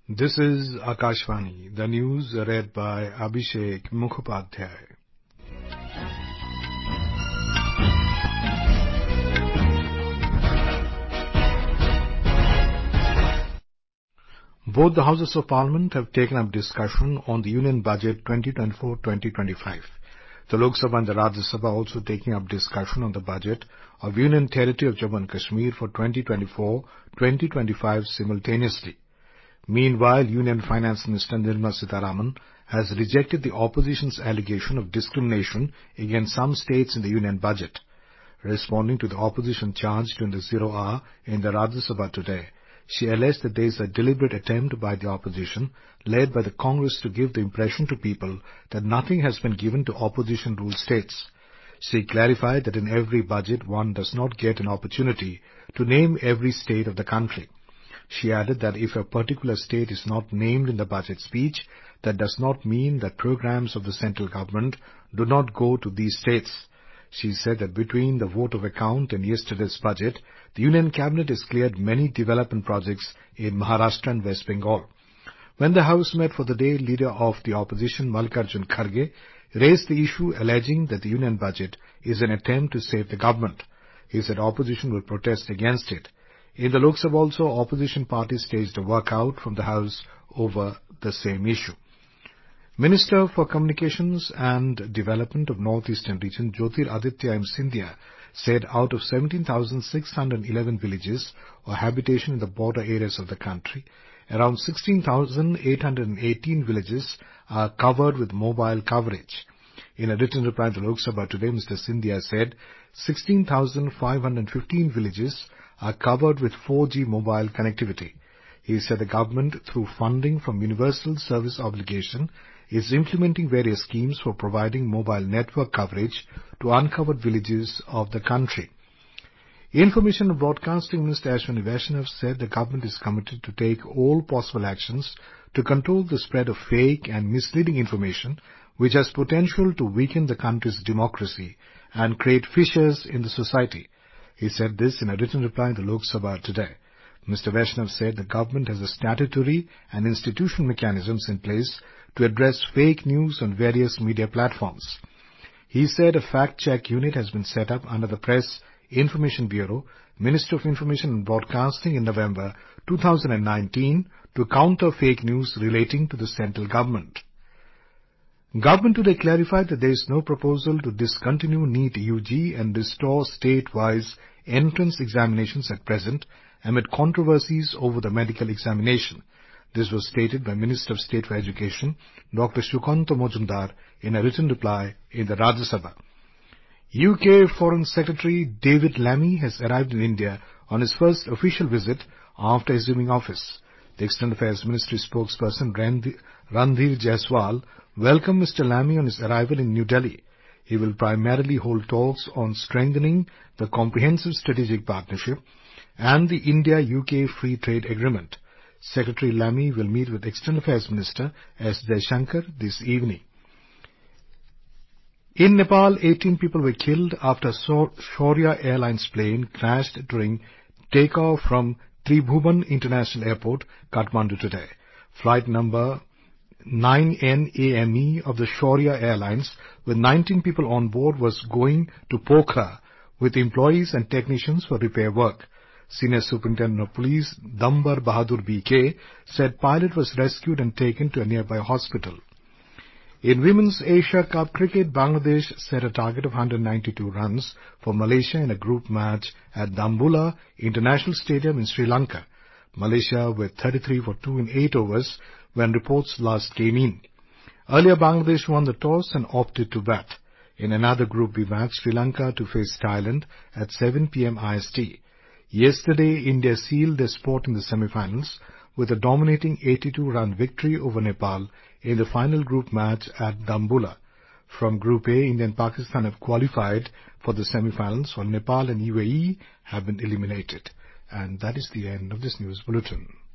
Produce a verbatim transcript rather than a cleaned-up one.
This is Akashvani, the news read by Abhishek Mukhopadhyay. Both the Houses of Parliament have taken up discussion on the Union Budget twenty twenty-four to twenty twenty-five. The Lok Sabha and the Rajya Sabha also taking up discussion on the budget of Union Territory of Jammu and Kashmir for twenty twenty-four to twenty twenty-five simultaneously. Meanwhile, Union Finance Minister Nirmala Sitharaman has rejected the opposition's allegation of discrimination against some states in the Union Budget. Responding to the opposition charge during the zero hour in the Rajya Sabha today, she alleged that there is a deliberate attempt by the opposition, led by the Congress, to give the impression to people that nothing has been given to opposition-ruled states. She clarified that in every budget one does not get an opportunity to name every state of the country. She added that if a particular state is not named in the budget speech, that does not mean that programs of the central government do not go to these states. She said that between the vote of account and yesterday's budget, the Union Cabinet has cleared many development projects in Maharashtra and West Bengal. When the House met for the day, leader of the opposition, Mallikarjun Kharge, raised the issue alleging that the Union Budget is an attempt to save the government. He said opposition will protest against it. In the Lok Sabha also, opposition parties staged a walkout from the House over the same issue. Minister for Communications and Development of North Eastern Region, Jyotir Aditya M. Scindia, said out of seventeen thousand six hundred eleven villages or habitation in the border areas of the country, around sixteen thousand eight hundred eighteen villages are covered with mobile coverage. In a written reply to Lok Sabha today, Mister Scindia said sixteen thousand five hundred fifteen villages are covered with four G mobile connectivity. He said the government, through funding from Universal Service Obligation, is implementing various schemes for providing mobile network coverage to uncovered villages of the country. Information and Broadcasting Minister Ashwini Vaishnav said the government is committed to take all possible actions to control the spread of fake and misleading information which has potential to weaken the country's democracy and create fissures in the society. He said this in a written reply to Lok Sabha today. Mister Vaishnav said the government has a statutory and institutional mechanisms in place to address fake news on various media platforms. He said a fact-check unit has been set up under the Press Information Bureau, Ministry of Information and Broadcasting in November two thousand nineteen to counter fake news relating to the central government. Government today clarified that there is no proposal to discontinue NEET U G and restore state-wise entrance examinations at present amid controversies over the medical examination. This was stated by Minister of State for Education, Doctor Sukanta Majumdar, in a written reply in the Rajya Sabha. U K Foreign Secretary David Lammy has arrived in India on his first official visit after assuming office. The External Affairs Ministry spokesperson Randhir Jaiswal welcomed Mister Lammy on his arrival in New Delhi. He will primarily hold talks on strengthening the comprehensive strategic partnership and the India-U K Free Trade Agreement. Secretary Lammy will meet with External Affairs Minister S. Jaishankar this evening. In Nepal, eighteen people were killed after Shaurya Airlines plane crashed during takeoff from Tribhuvan International Airport, Kathmandu today. Flight number nine N A M E of the Shaurya Airlines, with nineteen people on board, was going to Pokhara with employees and technicians for repair work. Senior Superintendent of Police Dambar Bahadur B K said pilot was rescued and taken to a nearby hospital. In Women's Asia Cup Cricket, Bangladesh set a target of one hundred ninety-two runs for Malaysia in a group match at Dambulla International Stadium in Sri Lanka. Malaysia were thirty-three for two in eight overs when reports last came in. Earlier, Bangladesh won the toss and opted to bat. In another Group B match, Sri Lanka to face Thailand at seven p m I S T. Yesterday, India sealed their spot in the semi-finals with a dominating eighty-two run victory over Nepal in the final group match at Dambulla. From Group A, India and Pakistan have qualified for the semi-finals, while Nepal and U A E have been eliminated. And that is the end of this news bulletin.